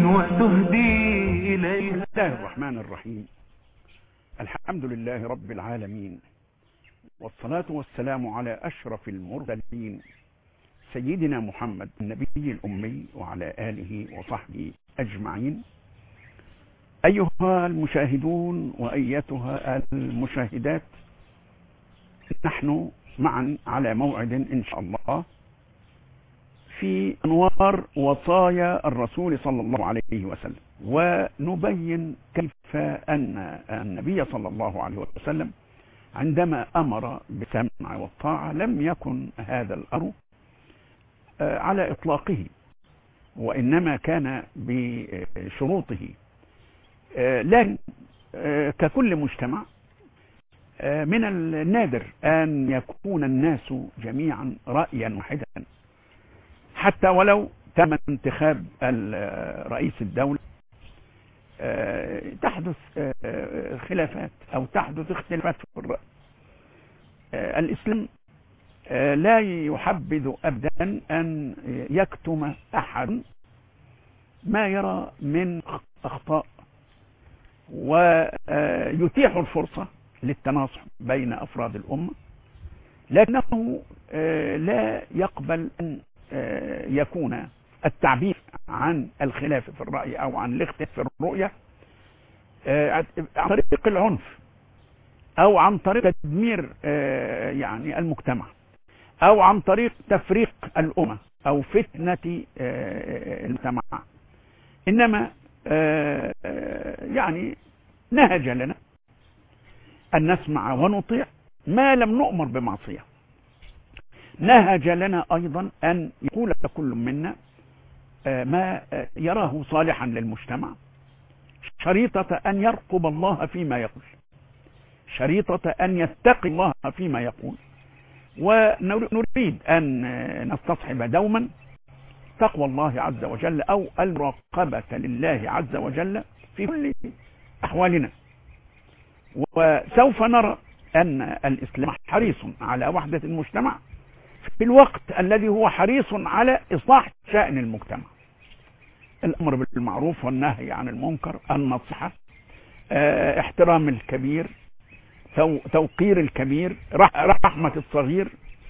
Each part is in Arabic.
وتهدي إليها. بسم الله الرحمن الرحيم. الحمد لله رب العالمين، والصلاة والسلام على أشرف المرسلين سيدنا محمد النبي الأمي وعلى آله وصحبه أجمعين. أيها المشاهدون وأيتها المشاهدات، نحن معا على موعد إن شاء الله في أنوار وصايا الرسول صلى الله عليه وسلم، ونبين كيف أن النبي صلى الله عليه وسلم عندما أمر بالسمع والطاعة لم يكن هذا الأمر على إطلاقه، وإنما كان بشروطه. لكن ككل مجتمع من النادر أن يكون الناس جميعا رأيا واحدا، حتى ولو تم انتخاب رئيس الدولة تحدث خلافات أو تحدث اختلافات في الرأي. الإسلام لا يحبذ أبدا أن يكتم أحد ما يرى من أخطاء، ويتيح الفرصة للتناصح بين أفراد الأمة، لكنه لا يقبل أن يكون التعبير عن الخلاف في الرأي أو عن الاختلاف في الرؤية عن طريق العنف أو عن طريق تدمير يعني المجتمع أو عن طريق تفريق الأمة أو فتنة المجتمع. إنما يعني نهج لنا أن نسمع ونطيع ما لم نؤمر بمعصية. نهج لنا أيضا أن يقول كل منا ما يراه صالحا للمجتمع، شريطة أن يرقب الله فيما يقول، شريطة أن يتقي الله فيما يقول. ونريد أن نستصحب دوما تقوى الله عز وجل أو المراقبة لله عز وجل في كل أحوالنا. وسوف نرى أن الإسلام حريص على وحدة المجتمع في الوقت الذي هو حريص على إصلاح شأن المجتمع. الأمر بالمعروف والنهي عن المنكر، النصيحة، احترام الكبير، توقير الكبير، رحمة الصغير،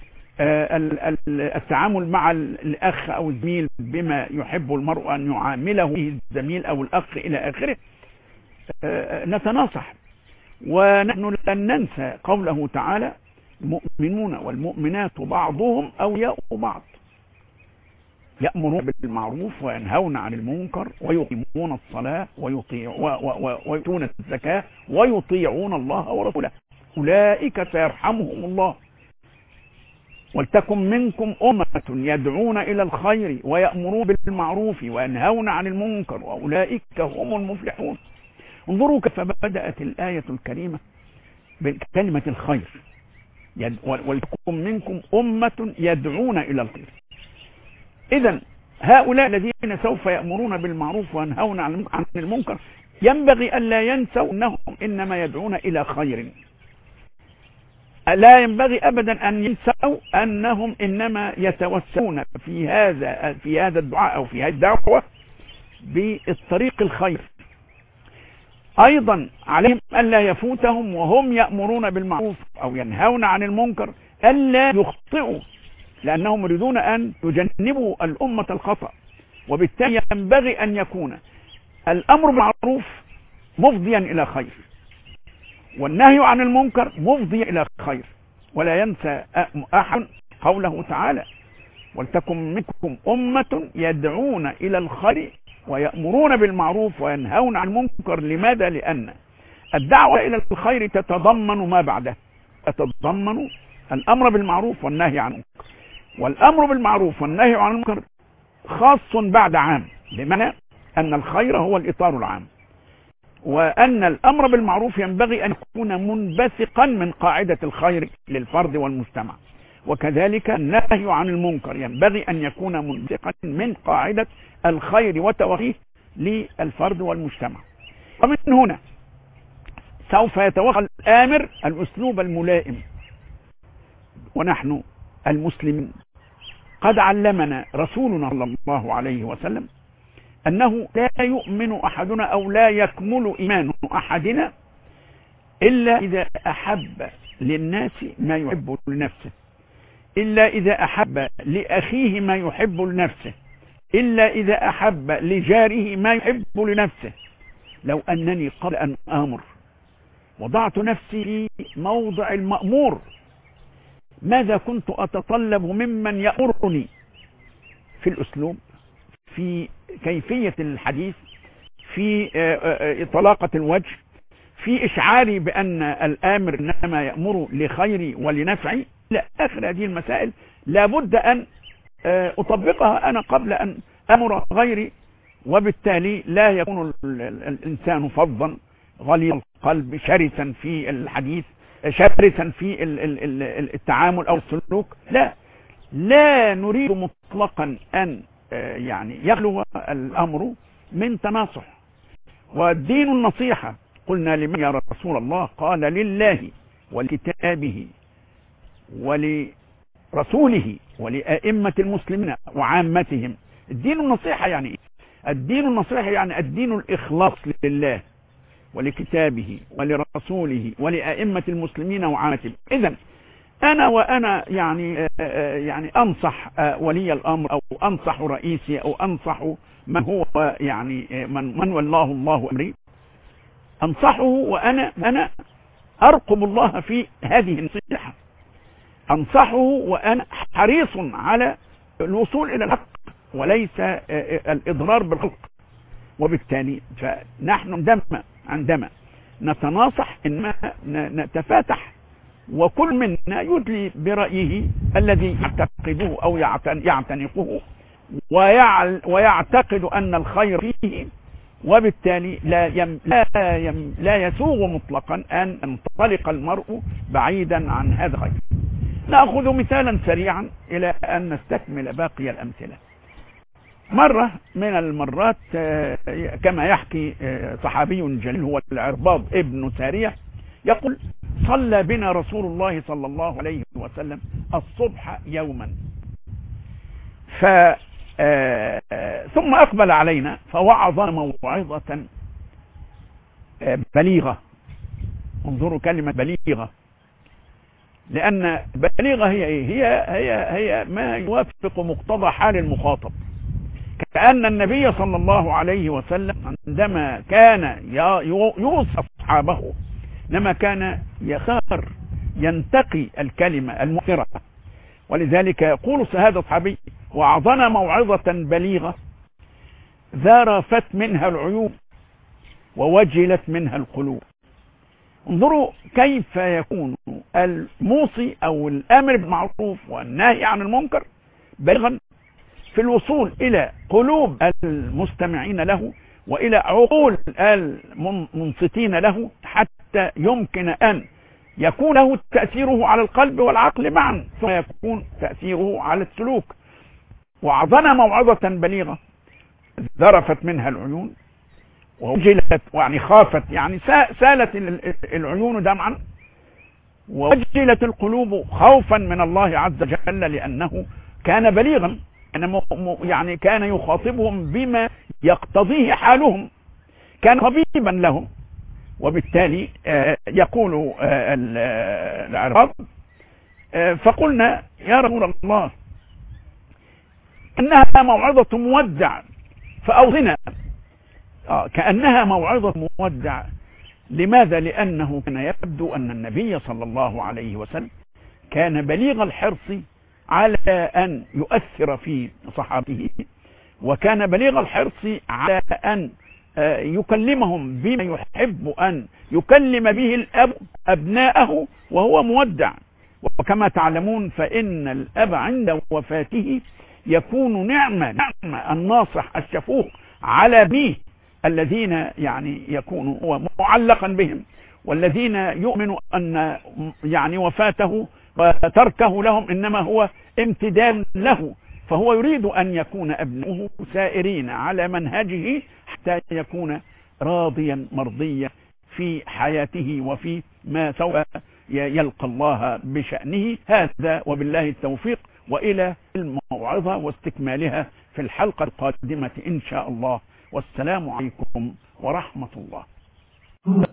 التعامل مع الأخ أو الزميل بما يحب المرء أن يعامله به الزميل أو الأخ إلى آخره. نتناصح، ونحن لن ننسى قوله تعالى: المؤمنون والمؤمنات بعضهم أولياء بعض، يأمرون بالمعروف وينهون عن المنكر ويقيمون الصلاة ويؤتون الزكاة ويطيعون الله ورسوله، أولئك سيرحمهم الله. ولتكن منكم أمة يدعون إلى الخير ويأمرون بالمعروف وينهون عن المنكر وأولئك هم المفلحون. انظروا كيف بدأت الآية الكريمة بكلمة الخير: ولتكن منكم أمة يدعون إلى الخير. إذن هؤلاء الذين سوف يأمرون بالمعروف وينهون عن المنكر ينبغي ألا ينسوا أنهم إنما يدعون إلى خير. لا ينبغي أبدا أن ينسوا أنهم إنما يتوسلون في هذا الدعاء أو في هذه الدعوة بالطريق الخير. أيضا عليهم ألا يفوتهم وهم يأمرون بالمعروف أو ينهون عن المنكر ألا يخطئوا، لأنهم يريدون أن يجنبوا الأمة الخطأ. وبالتالي ينبغي أن يكون الأمر بالمعروف مفضيا إلى خير، والنهي عن المنكر مفضي إلى خير. ولا ينسى أحد قوله تعالى: ولتكن منكم أمة يدعون إلى الخير ويأمرون بالمعروف وينهون عن المنكر. لماذا؟ لأن الدعوة إلى الخير تتضمن ما بعده، تتضمن الأمر بالمعروف والنهي عن المنكر. والأمر بالمعروف والنهي عن المنكر خاص بعد عام، بمعنى أن الخير هو الإطار العام، وأن الأمر بالمعروف ينبغي أن يكون منبثقا من قاعدة الخير للفرد والمجتمع، وكذلك النهي عن المنكر ينبغي أن يكون منبثقا من قاعدة الخير وتوقيه للفرد والمجتمع. ومن هنا سوف يتوخى الآمر الأسلوب الملائم. ونحن المسلمين قد علمنا رسولنا صلى الله عليه وسلم أنه لا يؤمن أحدنا أو لا يكمل إيمان أحدنا إلا إذا أحب للناس ما يحب لنفسه، إلا إذا أحب لأخيه ما يحب لنفسه، إلا إذا أحب لجاره ما يحب لنفسه. لو أنني قبل أن آمر وضعت نفسي في موضع المأمور، ماذا كنت أتطلب ممن يأمرني في الأسلوب، في كيفية الحديث، في طلاقة الوجه، في إشعاري بأن الآمر إنما يأمر لخيري ولنفعي، لا، آخر هذه المسائل لابد أن أطبقها أنا قبل أن أمر غيري، وبالتالي لا يكون الإنسان فظا غليظ القلب شرسا في الحديث، شرسا في التعامل أو السلوك. لا نريد مطلقا أن يعني يخلو الأمر من تناصح. والدين النصيحة، قلنا لمن يا رسول الله؟ قال لله ولكتابه ولرسوله ولأئمة المسلمين وعامتهم. الدين النصيحة يعني إيه؟ الدين النصيحة يعني الدين الإخلاص لله ولكتابه ولرسوله ولأئمة المسلمين وعامتهم. إذن أنا يعني أنصح ولي الأمر أو أنصح رئيسي أو أنصح من هو يعني من والله الله أمري، أنصحه وأنا أرقب الله في هذه النصيحة، أنصحه وأنا حريص على الوصول إلى الحق وليس الإضرار بالخلق. وبالتالي فنحن عندما نتناصح إنما نتفاتح، وكل منا يدلي برأيه الذي يعتقده أو يعتنقه ويعتقد أن الخير فيه، وبالتالي لا يسوغ مطلقا أن ينطلق المرء بعيدا عن هذا الخير. نأخذ مثالا سريعا إلى أن نستكمل باقي الأمثلة. مرة من المرات كما يحكي صحابي جليل هو العرباض ابن سارية، يقول: صلى بنا رسول الله صلى الله عليه وسلم الصبح يوما، ثم أقبل علينا فوعظنا موعظة بليغة. انظروا كلمة بليغة، لأن بليغة هي إيه؟ هي ما يوافق مقتضى حال المخاطب. كأن النبي صلى الله عليه وسلم عندما كان يوصف أصحابه لما كان يختار ينتقي الكلمة المؤثرة، ولذلك يقول هذا الصحابي: وعظنا موعظة بليغة ذرفت منها العيون ووجلت منها القلوب. انظروا كيف يكون الموصي أو الآمر بالمعروف والنهي عن المنكر بلغا في الوصول إلى قلوب المستمعين له وإلى عقول المنصتين له، حتى يمكن أن يكون له تأثيره على القلب والعقل معا، ثم يكون تأثيره على السلوك. وعظنا موعظة بليغة ذرفت منها العيون ووجلت، يعني خافت، يعني سالت العيون دمعا، ووجلت القلوب خوفا من الله عز وجل، لأنه كان بليغا، يعني كان يخاطبهم بما يقتضيه حالهم، كان طبيبا لهم. وبالتالي يقول العرب: فقلنا يا رسول الله أنها موعظة مودع فأوصنا. كأنها موعظة مودع. لماذا؟ لأنه كان يبدو أن النبي صلى الله عليه وسلم كان بليغ الحرص على أن يؤثر في صحابته، وكان بليغ الحرص على أن يكلمهم بما يحب أن يكلم به الأب أبناءه وهو مودع. وكما تعلمون فإن الأب عند وفاته يكون نعمة الناصح الشفوق على ابنيه الذين يعني يكون هو معلقا بهم، والذين يؤمن أن يعني وفاته وتركه لهم إنما هو امتداد له، فهو يريد أن يكون أبنائه سائرين على منهجه حتى يكون راضيا مرضيا في حياته وفي ما سوف يلقى الله بشأنه. هذا وبالله التوفيق، وإلى الموعظة واستكمالها في الحلقة القادمة إن شاء الله. والسلام عليكم ورحمة الله.